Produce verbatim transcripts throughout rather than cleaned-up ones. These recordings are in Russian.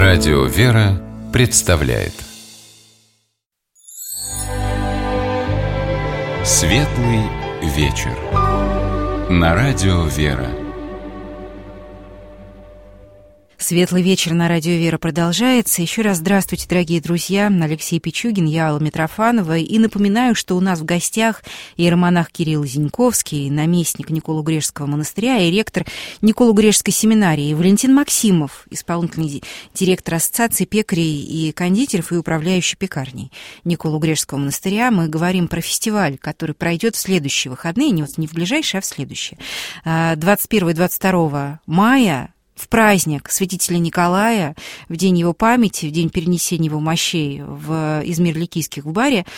Радио «Вера» представляет Светлый вечер на Радио «Вера». Светлый вечер на Радио «Вера» продолжается. Еще раз здравствуйте, дорогие друзья. Алексей Пичугин, я Алла Митрофанова. И напоминаю, что у нас в гостях иеромонах Кирилл Зиньковский, наместник Николо-Грешского монастыря и ректор Николо-Грешской семинарии, Валентин Максимов, исполнительный директор Ассоциации пекарей и кондитеров и управляющий пекарней Николо-Грешского монастыря. Мы говорим про фестиваль, который пройдет в следующие выходные, не в ближайшие, а в следующие. двадцать первого и двадцать второго мая в праздник святителя Николая, в день его памяти, в день перенесения его мощей в Измир-Ликийских в Баре.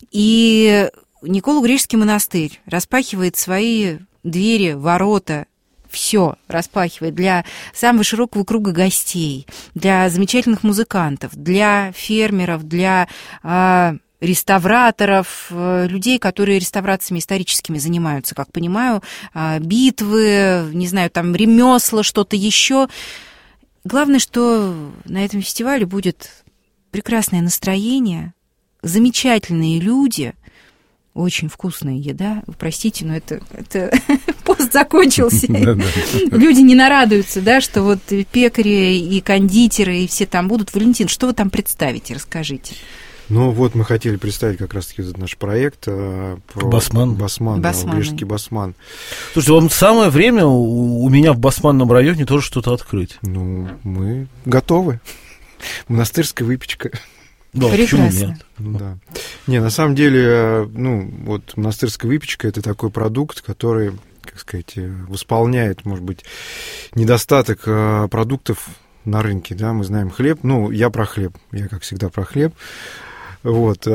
И Николо-Грешский монастырь распахивает свои двери, ворота, все распахивает для самого широкого круга гостей, для замечательных музыкантов, для фермеров, для а, реставраторов, людей, которые реставрациями историческими занимаются, как понимаю, битвы, не знаю, там ремесла, что-то еще. Главное, что на этом фестивале будет прекрасное настроение, замечательные люди, очень вкусная еда. Простите, но это, это пост закончился. Люди не нарадуются, да, что вот пекари и кондитеры и все там будут. Валентин, что вы там представите? Расскажите. Ну, вот мы хотели представить как раз-таки этот наш проект про Басман. Басман, да, Грешский Басман. Слушайте, вам самое время у, у меня в Басманном районе тоже что-то открыть. Ну, мы готовы. Монастырская выпечка. Да, почему нет? Ну, да. Не, на самом деле, ну, вот монастырская выпечка — это такой продукт, который, как сказать, восполняет, может быть, недостаток продуктов на рынке, да, мы знаем хлеб. Ну, я про хлеб, я, как всегда, про хлеб. Вот.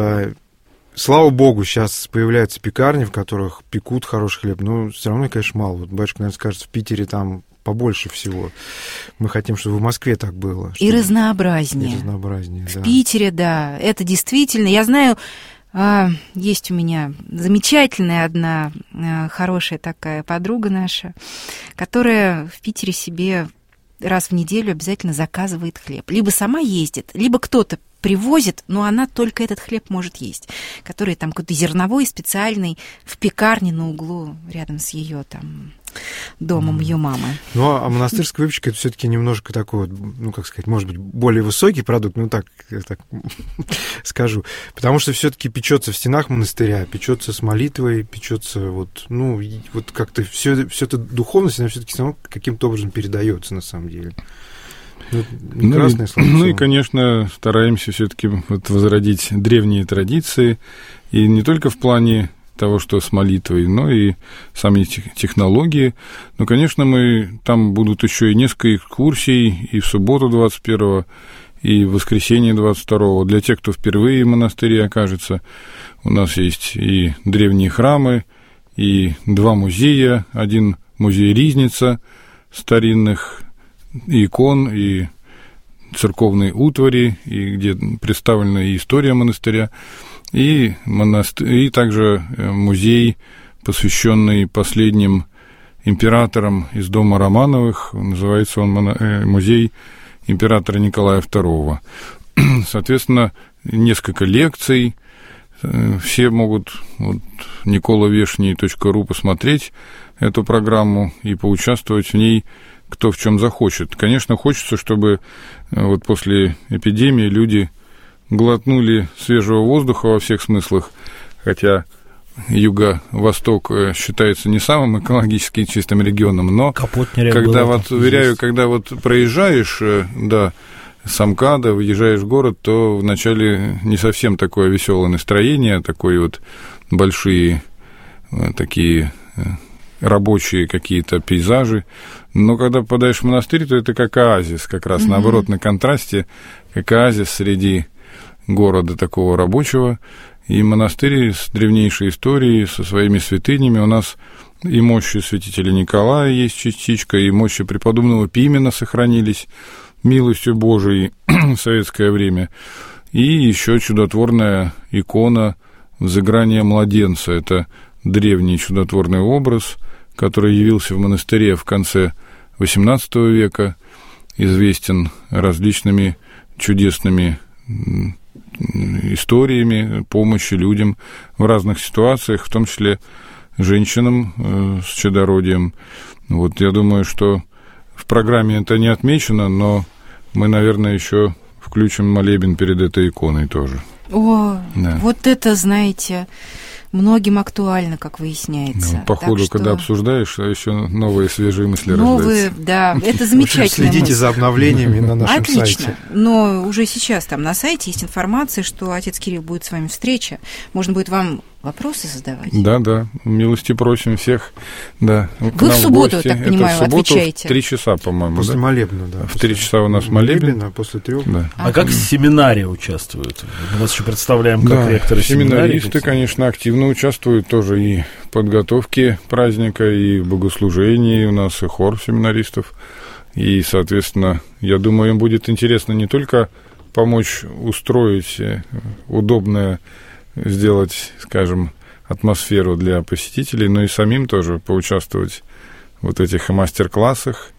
Слава богу, сейчас появляются пекарни, в которых пекут хороший хлеб, но все равно, конечно, мало. Вот батюшка, наверное, скажет, в Питере там побольше всего. Мы хотим, чтобы в Москве так было. И разнообразнее. И разнообразнее, в да. Питере, да, это действительно. Я знаю, есть у меня замечательная одна хорошая такая подруга наша, которая в Питере себе раз в неделю обязательно заказывает хлеб. Либо сама ездит, либо кто-то привозит, но она только этот хлеб может есть, который там какой-то зерновой, специальный, в пекарне на углу, рядом с ее там домом ее мамы. Ну, а монастырская выпечка — это все-таки немножко такой вот, ну, как сказать, может быть, более высокий продукт, ну, так, так скажу, потому что все-таки печется в стенах монастыря, печется с молитвой, печется вот, ну, вот как-то все, все это духовность, она все-таки каким-то образом передается на самом деле. Ну, ну, и, ну и, конечно, стараемся все-таки вот возродить древние традиции, и не только в плане того, что с молитвой, но и сами технологии. Но, конечно, мы там будут еще и несколько экскурсий, и в субботу двадцать первого, и в воскресенье двадцать второго. Для тех, кто впервые в монастыре окажется, у нас есть и древние храмы, и два музея. Один музей Ризница старинных икон и церковной утвари, и где представлена и история монастыря, и, монастырь, и также музей, посвященный последним императорам из дома Романовых, называется он музей императора Николая второго. Соответственно, несколько лекций, все могут вот, николовешний точка ру посмотреть эту программу и поучаствовать в ней, кто в чем захочет. Конечно, хочется, чтобы вот после эпидемии люди глотнули свежего воздуха во всех смыслах, хотя юго-восток считается не самым экологически чистым регионом, но когда вот, уверяю, когда вот проезжаешь до Самкада, выезжаешь в город, то вначале не совсем такое веселое настроение, такое вот большие такие рабочие какие-то пейзажи, но когда попадаешь в монастырь, то это как оазис, как раз mm-hmm. наоборот, на контрасте, как оазис среди города такого рабочего, и монастырь с древнейшей историей, со своими святынями. У нас и мощи святителя Николая есть частичка, и мощи преподобного Пимена сохранились милостью Божией в советское время, и еще чудотворная икона взыграния младенца. Это древний чудотворный образ, который явился в монастыре в конце восемнадцатого века, известен различными чудесными историями помощи людям в разных ситуациях, в том числе женщинам с чадородием. Вот я думаю, что в программе это не отмечено, но мы, наверное, еще включим молебен перед этой иконой тоже. О, да. Вот это, знаете, многим актуально, как выясняется. Ну, по ходу, что... когда обсуждаешь, еще новые свежие мысли новые, рождаются. Да, это замечательно. Следите за обновлениями на нашем Отлично. сайте. Но уже сейчас там на сайте есть информация, что отец Кирилл будет с вами встреча. Можно будет вам вопросы задавать. Да, да, милости просим всех. Да, вы в субботу, в так понимаю, это в субботу отвечаете? В три часа, по-моему. После да? молебна, да. В три часа у нас молебен. молебен, а после трех. Да. А как семинарии участвуют? Мы вас еще представляем как да, ректоры семинарии. Семинаристы, конечно, активно участвуют тоже и в подготовке праздника, и в богослужении. У нас и хор семинаристов. И, соответственно, я думаю, им будет интересно не только помочь устроить удобное, сделать, скажем, атмосферу для посетителей, но и самим тоже поучаствовать в вот этих мастер-классах.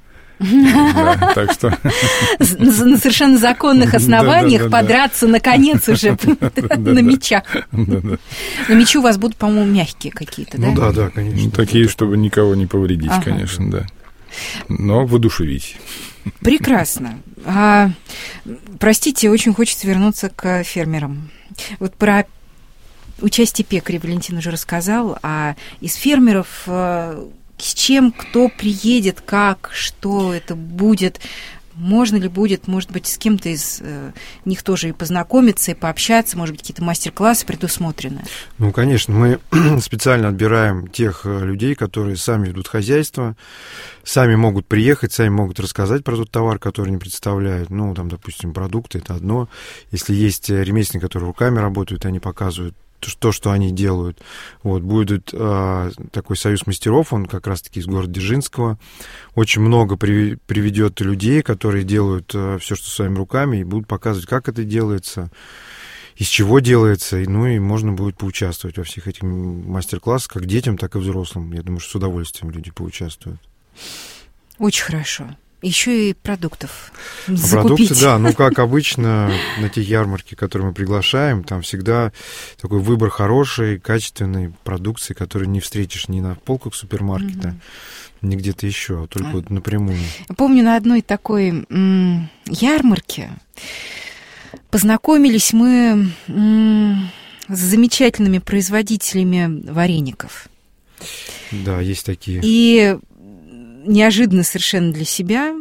Так что... На совершенно законных основаниях подраться, наконец, уже на мечах. На мечи у вас будут, по-моему, мягкие какие-то, да? Ну да, да, конечно. Такие, чтобы никого не повредить, конечно, да. Но воодушевить. Прекрасно. А, простите, очень хочется вернуться к фермерам. Вот про участие пекаря Валентин уже рассказал, а из фермеров с чем, кто приедет, как, что это будет, можно ли будет, может быть, с кем-то из э, них тоже и познакомиться, и пообщаться, может быть, какие-то мастер-классы предусмотрены? Ну, конечно, мы специально отбираем тех людей, которые сами ведут хозяйство, сами могут приехать, сами могут рассказать про тот товар, который они представляют. Ну, там, допустим, продукты – это одно. Если есть ремесленники, которые руками работают, они показывают то, что они делают. Вот, будет а, такой союз мастеров, он как раз-таки из города Дзержинского. Очень много при, приведет людей, которые делают а, все, что своими руками, и будут показывать, как это делается, из чего делается, и, ну и можно будет поучаствовать во всех этих мастер-классах, как детям, так и взрослым. Я думаю, что с удовольствием люди поучаствуют. Очень хорошо. Еще и продуктов а закупить. Продукты, да, ну, как обычно, на те ярмарки, которые мы приглашаем, там всегда такой выбор хорошей, качественной продукции, которую не встретишь ни на полках супермаркета, mm-hmm. ни где-то еще, а только а. вот напрямую. Помню, на одной такой м- ярмарке познакомились мы м- с замечательными производителями вареников. Да, есть такие. И неожиданно совершенно для себя,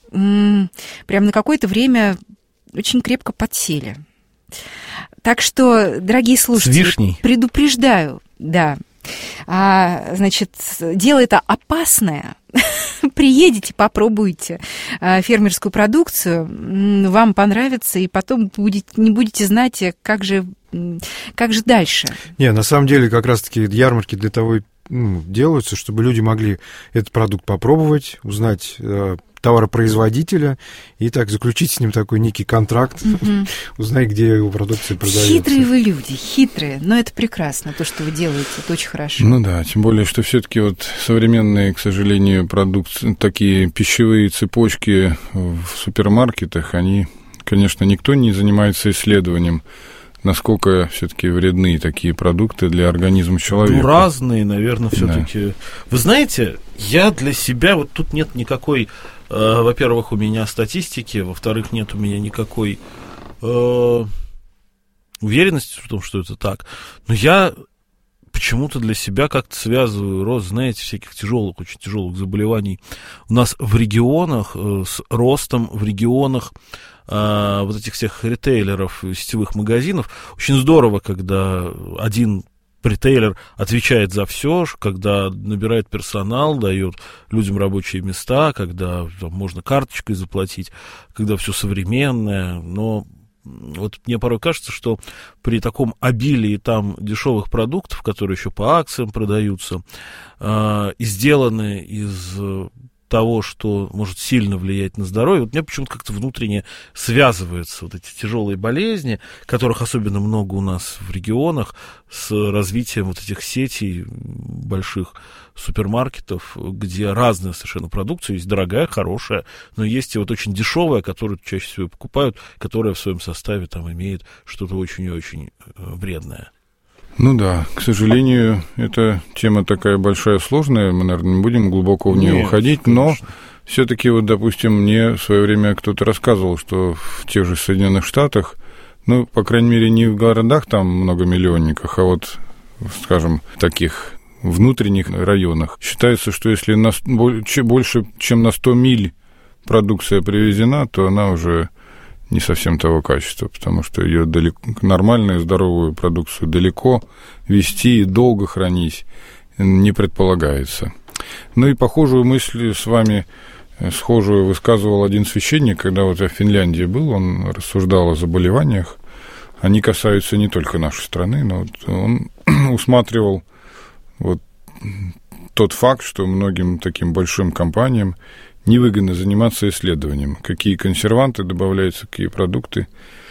прям на какое-то время очень крепко подсели. Так что, дорогие слушатели, предупреждаю, да, а, значит, дело это опасное. Приедете, попробуйте фермерскую продукцию, вам понравится, и потом будете, не будете знать, как же, как же дальше. Не, на самом деле, как раз-таки ярмарки для того и ну, делаются, чтобы люди могли этот продукт попробовать, узнать э, товаропроизводителя и так заключить с ним такой некий контракт, mm-hmm. узнать, где его продукция продается. Хитрые вы люди, хитрые, но это прекрасно, то, что вы делаете, это очень хорошо. Ну да, тем более, что все-таки вот современные, к сожалению, продукты, такие пищевые цепочки в супермаркетах, они, конечно, никто не занимается исследованием, насколько все-таки вредны такие продукты для организма человека. Ну, разные, наверное, все-таки. Да. Вы знаете, я для себя, вот тут нет никакой, э, во-первых, у меня статистики, во-вторых, нет у меня никакой э, уверенности в том, что это так. Но я почему-то для себя как-то связываю рост, знаете, всяких тяжелых, очень тяжелых заболеваний у нас в регионах, э, с ростом в регионах э, вот этих всех ритейлеров, сетевых магазинов. Очень здорово, когда один ритейлер отвечает за все, когда набирает персонал, дает людям рабочие места, когда там, можно карточкой заплатить, когда все современное, но вот мне порой кажется, что при таком обилии там дешевых продуктов, которые еще по акциям продаются, э, и сделаны из того, что может сильно влиять на здоровье, вот у меня почему-то как-то внутренне связываются вот эти тяжелые болезни, которых особенно много у нас в регионах, с развитием вот этих сетей больших супермаркетов, где разная совершенно продукция, есть дорогая, хорошая, но есть и вот очень дешевая, которую чаще всего покупают, которая в своем составе там имеет что-то очень и очень вредное. Ну да, к сожалению, эта тема такая большая, сложная, мы, наверное, не будем глубоко в нее Нет, уходить, конечно. Но все-таки, вот, допустим, мне в свое время кто-то рассказывал, что в тех же Соединенных Штатах, ну, по крайней мере, не в городах там многомиллионниках, а вот, скажем, таких внутренних районах, считается, что если на, больше, чем на сто миль продукция привезена, то она уже не совсем того качества, потому что ее далеко, нормальную, здоровую продукцию далеко везти и долго хранить не предполагается. Ну и похожую мысль с вами, схожую высказывал один священник, когда вот я в Финляндии был, он рассуждал о заболеваниях. Они касаются не только нашей страны, но вот он усматривал вот тот факт, что многим таким большим компаниям невыгодно заниматься исследованием, какие консерванты добавляются, какие продукты,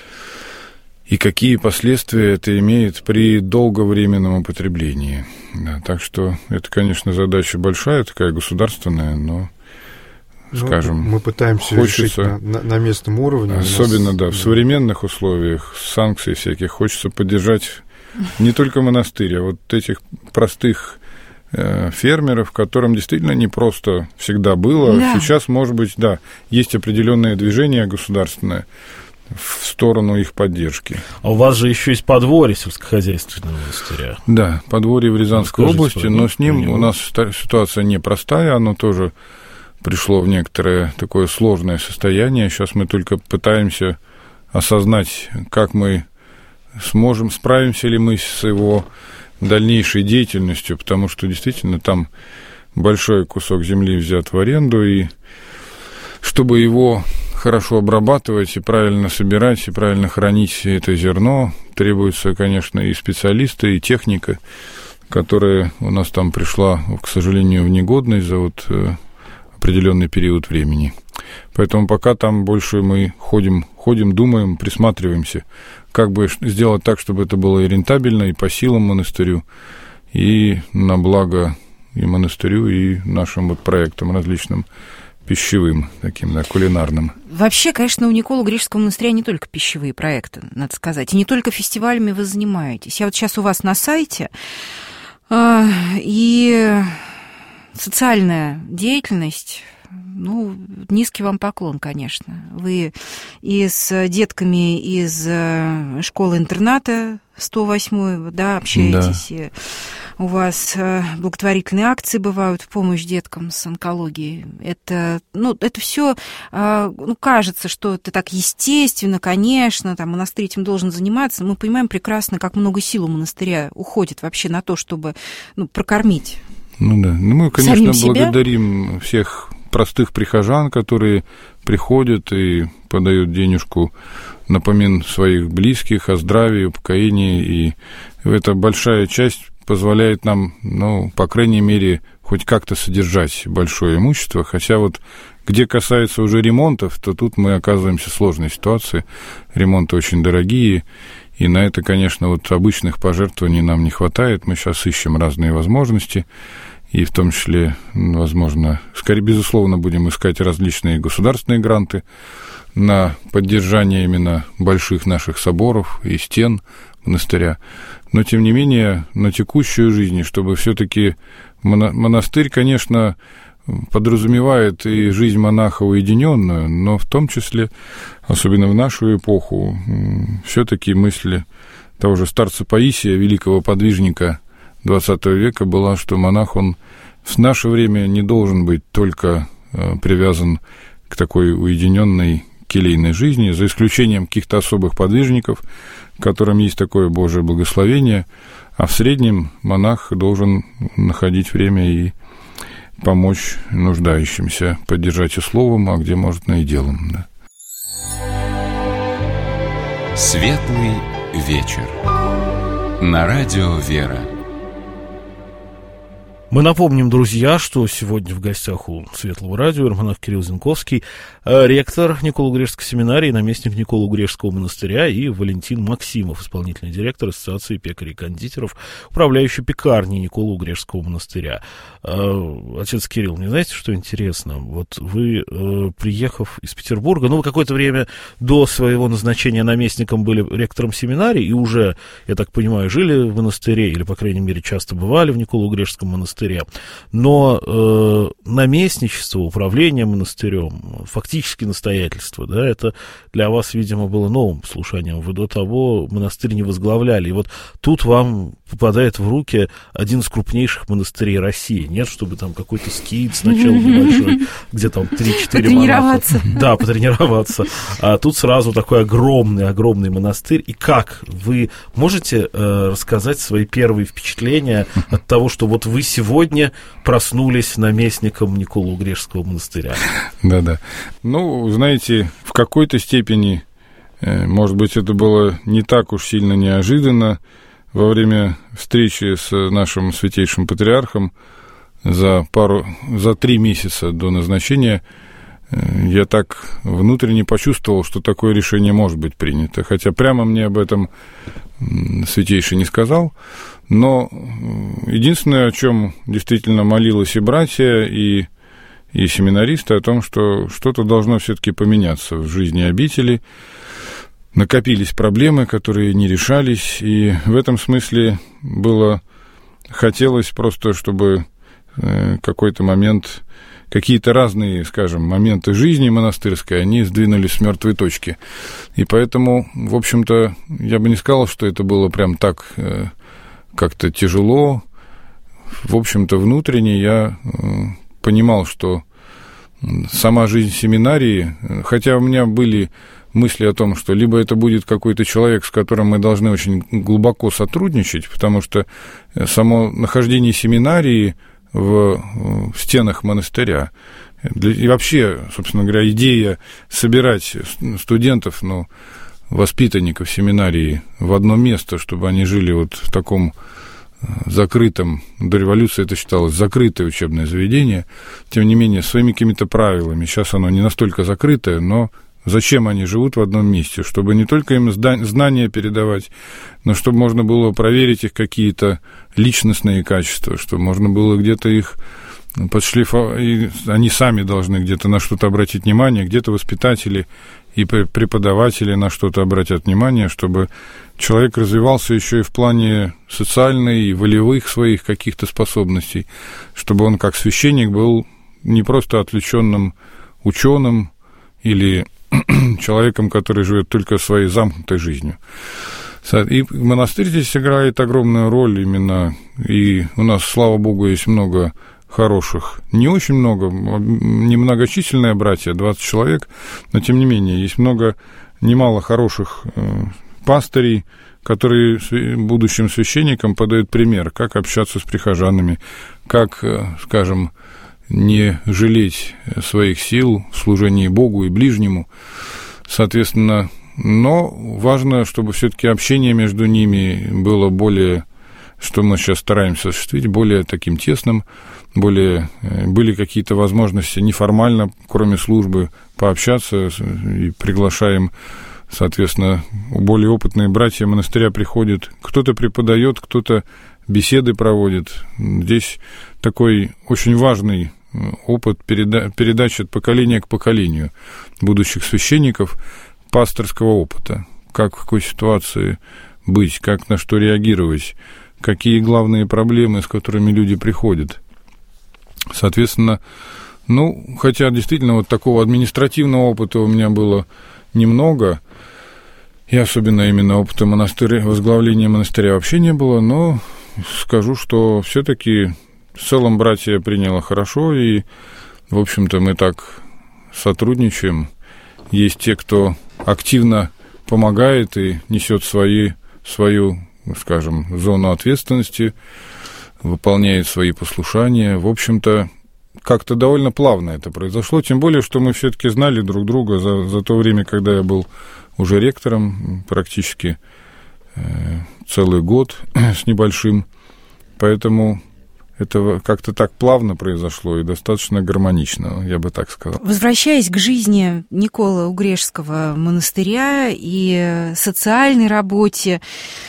и какие последствия это имеет при долговременном употреблении. Да, так что это, конечно, задача большая, такая государственная, но, ну, скажем, мы пытаемся хочется, решить на, на, на местном уровне. Особенно, нас, да, в современных условиях, санкций всяких, хочется поддержать не только монастырь, а вот этих простых фермеров, которым действительно непросто всегда было. Да. Сейчас, может быть, да, есть определенное движение государственное в сторону их поддержки. А у вас же еще есть подворье сельскохозяйственного монастыря. Да, подворье в Рязанской Расскажите, области, но с ним у нас ситуация непростая, оно тоже пришло в некоторое такое сложное состояние. Сейчас мы только пытаемся осознать, как мы сможем, справимся ли мы с его дальнейшей деятельностью, потому что действительно там большой кусок земли взят в аренду, и чтобы его хорошо обрабатывать и правильно собирать, и правильно хранить это зерно, требуются, конечно, и специалисты, и техника, которая у нас там пришла, к сожалению, в негодность за вот определенный период времени. Поэтому пока там больше мы ходим, ходим, думаем, присматриваемся, как бы сделать так, чтобы это было и рентабельно, и по силам монастырю, и на благо и монастырю, и нашим вот проектам различным пищевым, таким, да, кулинарным. Вообще, конечно, у Николы Греческого монастыря не только пищевые проекты, надо сказать, и не только фестивалями вы занимаетесь. Я вот сейчас у вас на сайте, и социальная деятельность... Ну, низкий вам поклон, конечно. Вы и с детками из школы-интерната сто восьмой, да, общаетесь. Да. У вас благотворительные акции бывают в помощь деткам с онкологией. Это, ну, это все, ну, кажется, что это так естественно, конечно, там монастырь этим должен заниматься. Мы понимаем прекрасно, как много сил у монастыря уходит вообще на то, чтобы, ну, прокормить. Ну да. Ну, мы, конечно, благодарим всех простых прихожан, которые приходят и подают денежку на помин своих близких о здравии, упокоении, и эта большая часть позволяет нам, ну, по крайней мере, хоть как-то содержать большое имущество, хотя вот где касается уже ремонтов, то тут мы оказываемся в сложной ситуации, ремонты очень дорогие, и на это, конечно, вот обычных пожертвований нам не хватает, мы сейчас ищем разные возможности, и в том числе, возможно, скорее, безусловно, будем искать различные государственные гранты на поддержание именно больших наших соборов и стен монастыря. Но, тем не менее, на текущую жизнь, чтобы все-таки монастырь, конечно, подразумевает и жизнь монаха уединенную, но в том числе, особенно в нашу эпоху, все-таки мысли того же старца Паисия, великого подвижника двадцатого века, была, что монах, он в наше время не должен быть только привязан к такой уединенной келейной жизни, за исключением каких-то особых подвижников, которым есть такое Божие благословение, а в среднем монах должен находить время и помочь нуждающимся, поддержать и словом, а где может, и делом. Да. Светлый вечер. На радио «Вера». Мы напомним, друзья, что сегодня в гостях у Светлого радио иеромонах Кирилл Зинковский, ректор Николо-Греческой семинарии, наместник Николо-Греческого монастыря, и Валентин Максимов, исполнительный директор Ассоциации пекарей и кондитеров, управляющий пекарней Николо-Греческого монастыря. Отец Кирилл, не знаете, что интересно? Вот вы, приехав из Петербурга, ну, вы какое-то время до своего назначения наместником были ректором семинарии и уже, я так понимаю, жили в монастыре, или, по крайней мере, часто бывали в Николо-Греческом монастыре. Но э, наместничество, управление монастырем, фактически настоятельство, да, это для вас, видимо, было новым слушанием. Вы до того монастырь не возглавляли. И вот тут вам попадает в руки один из крупнейших монастырей России. Нет, чтобы там какой-то скит сначала небольшой, где там три-четыре монаха. Да, потренироваться. А тут сразу такой огромный-огромный монастырь. И как? Вы можете э, рассказать свои первые впечатления от того, что вот вы сегодня Сегодня проснулись наместником Николо-Греческого монастыря? Да-да. Ну, знаете, в какой-то степени, может быть, это было не так уж сильно неожиданно. Во время встречи с нашим святейшим патриархом за пару, за три месяца до назначения я так внутренне почувствовал, что такое решение может быть принято. Хотя прямо мне об этом святейший не сказал. Но единственное, о чем действительно молилась и братья, и, и семинаристы, о том, что что-то должно все-таки поменяться в жизни обители. Накопились проблемы, которые не решались, и в этом смысле было, хотелось просто, чтобы какой-то момент, какие-то разные, скажем, моменты жизни монастырской, они сдвинулись с мертвой точки. И поэтому, в общем-то, я бы не сказал, что это было прям так как-то тяжело. В общем-то, внутренне я понимал, что сама жизнь семинарии, хотя у меня были мысли о том, что либо это будет какой-то человек, с которым мы должны очень глубоко сотрудничать, потому что само нахождение семинарии в, в стенах монастыря, и вообще, собственно говоря, идея собирать студентов, ну, воспитанников семинарии в одно место, чтобы они жили вот в таком закрытом, до революции это считалось закрытое учебное заведение, тем не менее, своими какими-то правилами. Сейчас оно не настолько закрытое, но зачем они живут в одном месте? Чтобы не только им знания передавать, но чтобы можно было проверить их какие-то личностные качества, чтобы можно было где-то их подшлифовать, они сами должны где-то на что-то обратить внимание, где-то воспитатели и преподаватели на что-то обратят внимание, чтобы человек развивался еще и в плане социальной и волевых своих каких-то способностей, чтобы он как священник был не просто отвлеченным ученым или человеком, который живет только своей замкнутой жизнью. И монастырь здесь играет огромную роль именно, и у нас, слава Богу, есть много хороших, не очень много, немногочисленные братья, двадцать человек, но тем не менее есть много, немало хороших э, пастырей, которые будущим священникам подают пример, как общаться с прихожанами, как, э, скажем, не жалеть своих сил в служении Богу и ближнему, соответственно, но важно, чтобы все-таки общение между ними было более, что мы сейчас стараемся осуществить, более таким тесным, более, были какие-то возможности неформально, кроме службы, пообщаться, и приглашаем, соответственно, более опытные братья монастыря приходят, кто-то преподает, кто-то беседы проводит. Здесь такой очень важный опыт переда- передачи от поколения к поколению будущих священников, пасторского опыта, как в какой ситуации быть, как на что реагировать, какие главные проблемы, с которыми люди приходят. Соответственно, ну, хотя действительно вот такого административного опыта у меня было немного, и особенно именно опыта монастыря, возглавления монастыря вообще не было, но скажу, что все-таки в целом братья приняло хорошо, и, в общем-то, мы так сотрудничаем. Есть те, кто активно помогает и несет свои, свою, скажем, зону ответственности, выполняет свои послушания. В общем-то, как-то довольно плавно это произошло, тем более, что мы все-таки знали друг друга за, за то время, когда я был уже ректором, практически э, целый год с небольшим. Поэтому это как-то так плавно произошло и достаточно гармонично, я бы так сказал. Возвращаясь к жизни Николо-Угрешского монастыря и социальной работе,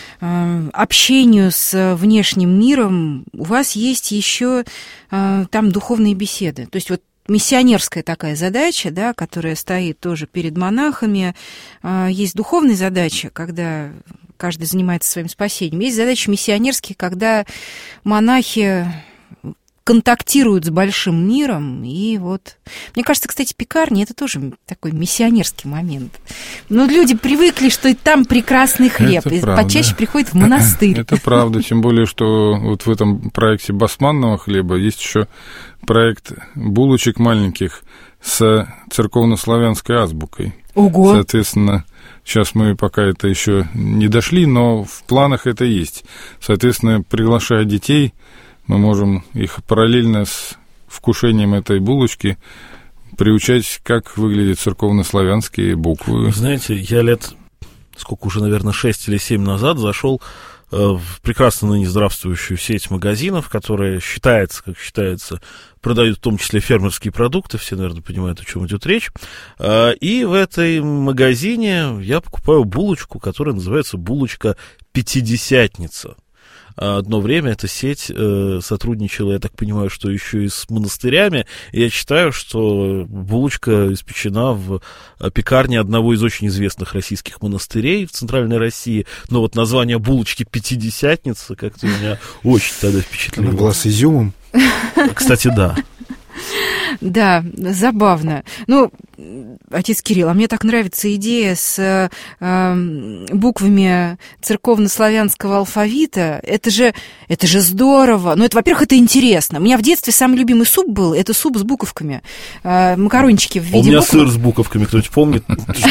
общению с внешним миром, у вас есть еще там духовные беседы. То есть вот миссионерская такая задача, да, которая стоит тоже перед монахами. Есть духовная задача, когда каждый занимается своим спасением. Есть задачи миссионерские, когда монахи контактируют с большим миром. И вот, мне кажется, кстати, пекарни — это тоже такой миссионерский момент. Но люди привыкли, что и там прекрасный хлеб, это и правда. почаще приходят в монастырь. Это правда, тем более, что вот в этом проекте басманного хлеба есть еще проект булочек маленьких с церковнославянской азбукой. Ого! Соответственно, сейчас мы пока это еще не дошли, но в планах это есть. Соответственно, приглашая детей, мы можем их параллельно с вкушением этой булочки приучать, как выглядят церковнославянские буквы. Знаете, я лет, сколько уже, наверное, шесть или семь назад зашел в прекрасно ныне здравствующую сеть магазинов, которая считается, как считается, продают в том числе фермерские продукты, все, наверное, понимают, о чем идет речь. И в этой магазине я покупаю булочку, которая называется булочка «Пятидесятница». Одно время эта сеть э, сотрудничала, я так понимаю, что еще и с монастырями. И я считаю, что булочка испечена в пекарне одного из очень известных российских монастырей в Центральной России. Но вот название булочки «Пятидесятница» как-то меня очень тогда впечатлило. Она была с изюмом. Кстати, да. Да, забавно. Ну, отец Кирилл, а мне так нравится идея с э, буквами церковнославянского алфавита. Это же, это же здорово. Ну, это, во-первых, это интересно. У меня в детстве самый любимый суп был, это суп с буковками. Э, макарончики в виде букв. У меня сыр с буковками, кто-нибудь помнит?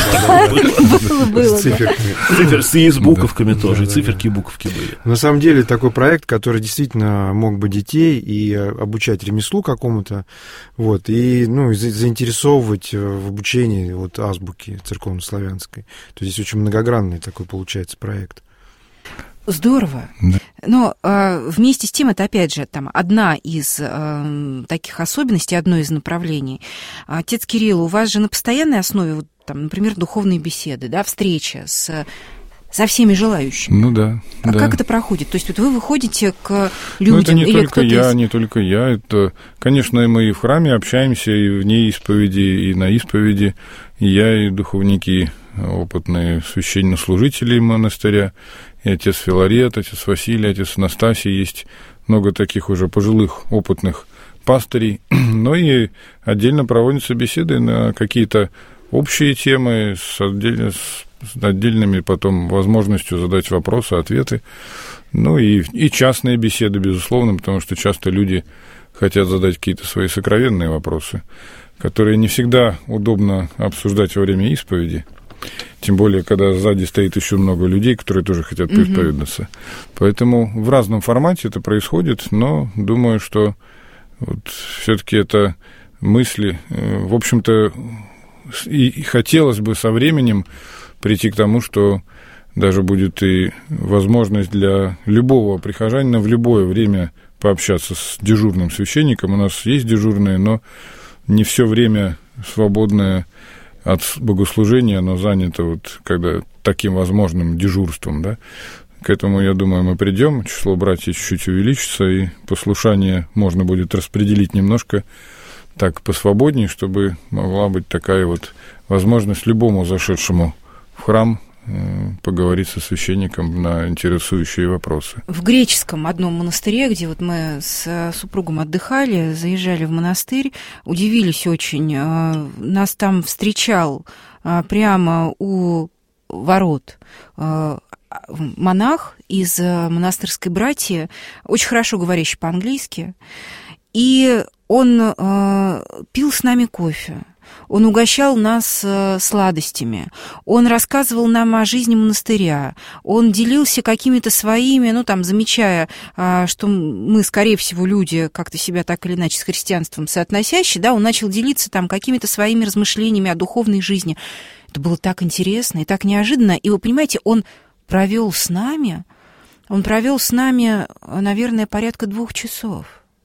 Было, с циферками. Циферки и с буковками тоже, и циферки и буковки были. На самом деле, такой проект, который действительно мог бы детей и обучать ремеслу какому-то, вот, и, ну, заинтересовывать в обучении вот азбуки церковнославянской. То есть здесь очень многогранный такой получается проект. Здорово. Да. Но э, вместе с тем это, опять же, там, одна из э, таких особенностей, одно из направлений. Отец Кирилл, у вас же на постоянной основе, вот, там, например, духовные беседы, да, встреча с... со всеми желающими. Ну да. А да. как это проходит? То есть вот вы выходите к людям? Ну, это не или только я, из... не только я. Это, конечно, мы и в храме общаемся, и вне исповеди, и на исповеди. И я, и духовники, опытные священнослужители монастыря, и отец Филарет, отец Василий, отец Анастасий. Есть много таких уже пожилых, опытных пастырей. Но и отдельно проводятся беседы на какие-то общие темы с отдельно с с отдельными потом возможностью задать вопросы, ответы. Ну и, и частные беседы, безусловно, потому что часто люди хотят задать какие-то свои сокровенные вопросы, которые не всегда удобно обсуждать во время исповеди. Тем более, когда сзади стоит еще много людей, которые тоже хотят поисповедаться. Mm-hmm. Поэтому в разном формате это происходит, но думаю, что вот все-таки это мысли, в общем-то, и хотелось бы со временем прийти к тому, что даже будет и возможность для любого прихожанина в любое время пообщаться с дежурным священником. У нас есть дежурные, но не все время свободное от богослужения, оно занято вот когда таким возможным дежурством, да. К этому, я думаю, мы придем, число братьев чуть-чуть увеличится, и послушание можно будет распределить немножко так посвободнее, чтобы могла быть такая вот возможность любому зашедшему в храм поговорить со священником на интересующие вопросы. В греческом одном монастыре, где вот мы с супругом отдыхали, заезжали в монастырь, удивились очень. Нас там встречал прямо у ворот монах из монастырской братьи, очень хорошо говорящий по-английски, и он пил с нами кофе. Он угощал нас сладостями, он рассказывал нам о жизни монастыря, он делился какими-то своими, ну, там, замечая, что мы, скорее всего, люди, как-то себя так или иначе с христианством соотносящие, да, он начал делиться там какими-то своими размышлениями о духовной жизни. Это было так интересно и так неожиданно, и вы понимаете, он провел с нами, он провел с нами, наверное, порядка двух часов.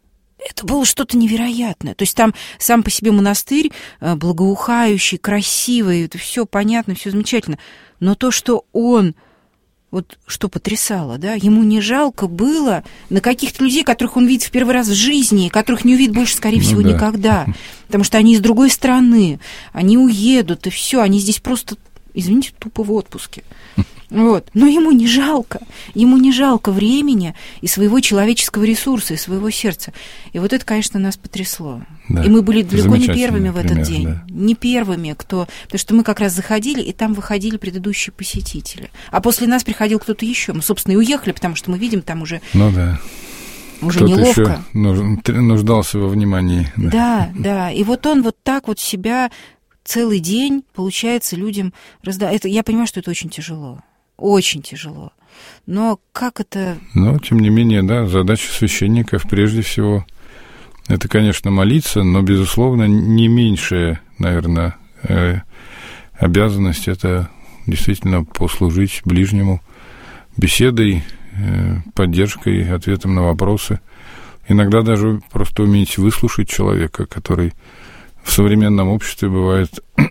Это было что-то невероятное. То есть там сам по себе монастырь благоухающий, красивый, это все понятно, все замечательно. Но то, что он, вот что потрясало, да, ему не жалко было на каких-то людей, которых он видит в первый раз в жизни, которых не увидит больше, скорее всего, ну, да. никогда. Потому что они из другой страны, они уедут, и все, они здесь просто, извините, тупо в отпуске. Вот. Но ему не жалко, ему не жалко времени и своего человеческого ресурса, и своего сердца. И вот это, конечно, нас потрясло. Да. И мы были далеко не первыми в этот пример, день, да. не первыми, кто... Потому что мы как раз заходили, и там выходили предыдущие посетители. А после нас приходил кто-то еще. Мы, собственно, и уехали, потому что мы видим, там уже... Ну да. Уже кто-то неловко. Еще нуждался во внимании. Да. да, да. И вот он вот так вот себя целый день, получается, людям раздает. Я понимаю, что это очень тяжело. Очень тяжело. Но как это... Но, тем не менее, да, задача священников прежде всего, это, конечно, молиться, но, безусловно, не меньшая, наверное, э, обязанность, это действительно послужить ближнему беседой, э, поддержкой, ответом на вопросы. Иногда даже просто уметь выслушать человека, который в современном обществе бывает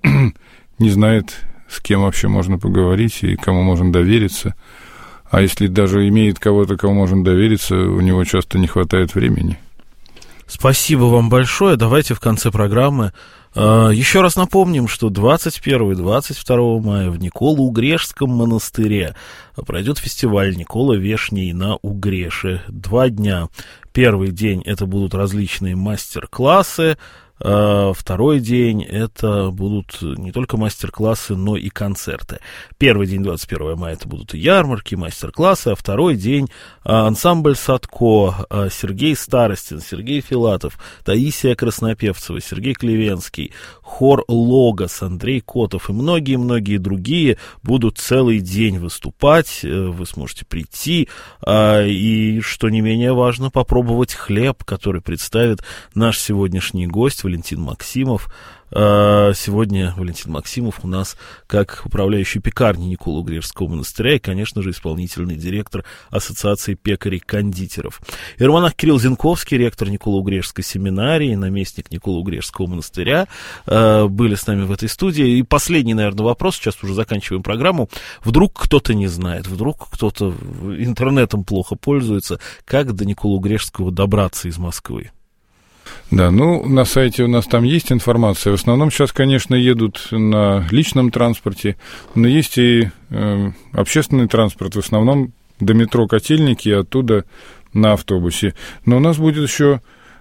не знает, с кем вообще можно поговорить и кому можно довериться. А если даже имеет кого-то, кому можно довериться, у него часто не хватает времени. Спасибо вам большое. Давайте в конце программы э, еще раз напомним, что двадцать первого и двадцать второго мая в Николо-Угрешском монастыре пройдет фестиваль «Никола Вешний на Угреше». Два дня. Первый день это будут различные мастер-классы. Второй день это будут не только мастер-классы, но и концерты. Первый день, двадцать первого мая, это будут и ярмарки, мастер-классы, а второй день ансамбль Садко, Сергей Старостин, Сергей Филатов, Таисия Краснопевцева, Сергей Клевенский, хор Логос, Андрей Котов и многие-многие другие будут целый день выступать. Вы сможете прийти и, что не менее важно, попробовать хлеб, который представит наш сегодняшний гость Валентин Максимов. Сегодня Валентин Максимов у нас как управляющий пекарней Николо-Угрешского монастыря и, конечно же, исполнительный директор Ассоциации пекарей-кондитеров. Иеромонах Кирилл Зинковский, ректор Николо-Угрешской семинарии, наместник Николо-Угрешского монастыря, были с нами в этой студии. И последний, наверное, вопрос, сейчас уже заканчиваем программу. Вдруг кто-то не знает, вдруг кто-то интернетом плохо пользуется, как до Николо-Угрешского добраться из Москвы? Да, ну, на сайте у нас там есть информация. В основном сейчас, конечно, едут на личном транспорте, но есть и э, общественный транспорт, в основном до метро Котельники и оттуда на автобусе. Но у нас будет еще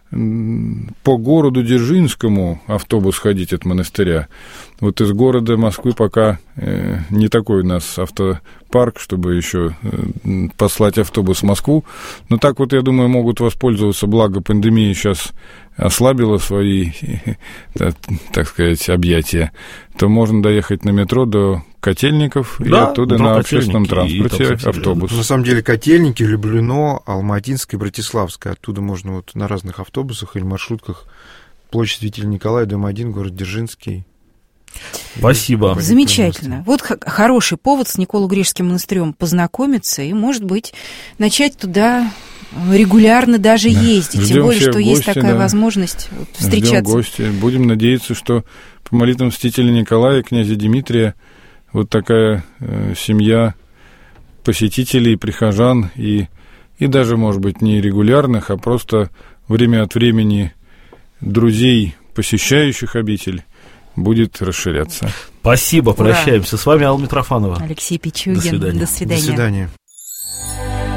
по городу Дзержинскому автобус ходить от монастыря. Вот из города Москвы пока э, не такой у нас автопарк, чтобы еще э, послать автобус в Москву. Но так вот, я думаю, могут воспользоваться, благо пандемия сейчас ослабила свои, да, так сказать, объятия, то можно доехать на метро до Котельников, да, и оттуда на общественном транспорте автобус. На самом деле Котельники, Люблино, Алматинское, Братиславское. Оттуда можно вот на разных автобусах или маршрутках площадь Святителя Николая, дом один, город Дзержинский. Спасибо. Замечательно. Вот х- хороший повод с Николо-Угрешским монастырем познакомиться и, может быть, начать туда регулярно даже да. ездить. Ждем Тем более, что гости, есть такая да. возможность вот, встречаться. Ждем гости. Будем надеяться, что по молитвам Святителя Николая и князя Дмитрия вот такая э, семья посетителей, прихожан и, и даже, может быть, не регулярных, а просто время от времени друзей, посещающих обитель, будет расширяться. Спасибо, Ура. Прощаемся. С вами Алла Митрофанова. Алексей Пичугин. До свидания. До свидания. До свидания.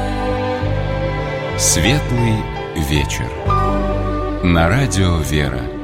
Светлый вечер. На радио «Вера».